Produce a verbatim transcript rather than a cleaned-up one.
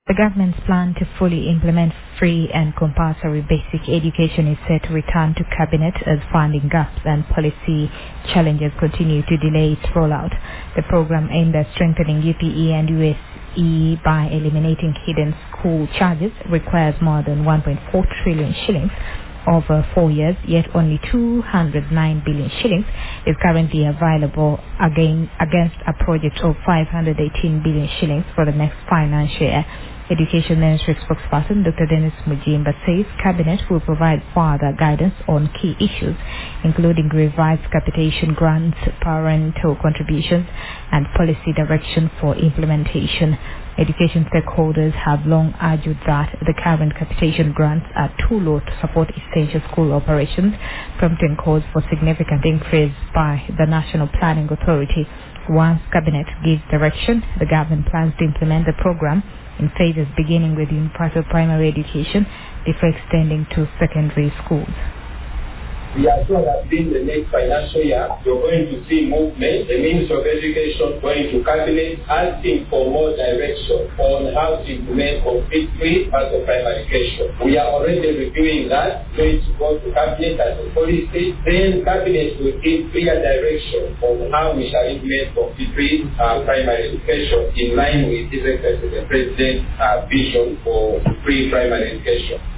The government's plan to fully implement free and compulsory basic education is set to return to Cabinet as funding gaps and policy challenges continue to delay its rollout. The program aimed at strengthening U P E and U S E by eliminating hidden school charges requires more than one point four trillion shillings over four years, yet only two hundred nine billion shillings is currently available again against a project of five hundred eighteen billion shillings for the next financial year. Education Ministry spokesperson Doctor Dennis Mujimba says Cabinet will provide further guidance on key issues, including revised capitation grants, parental contributions, and policy direction for implementation. Education stakeholders have long argued that the current capitation grants are too low to support essential school operations, prompting calls for significant increase by the National Planning Authority. Once Cabinet gives direction, the government plans to implement the program in phases beginning with universal primary education before extending to secondary schools. We are sure that in the next financial year, you're going to see movement, the Minister of Education going to Cabinet asking for more direction on how to implement complete free as a primary education. We are already reviewing that, going to go to Cabinet as a policy. Then Cabinet will give clear direction on how we shall implement complete free uh, primary education in line with His Excellency the President's uh, vision for free primary education.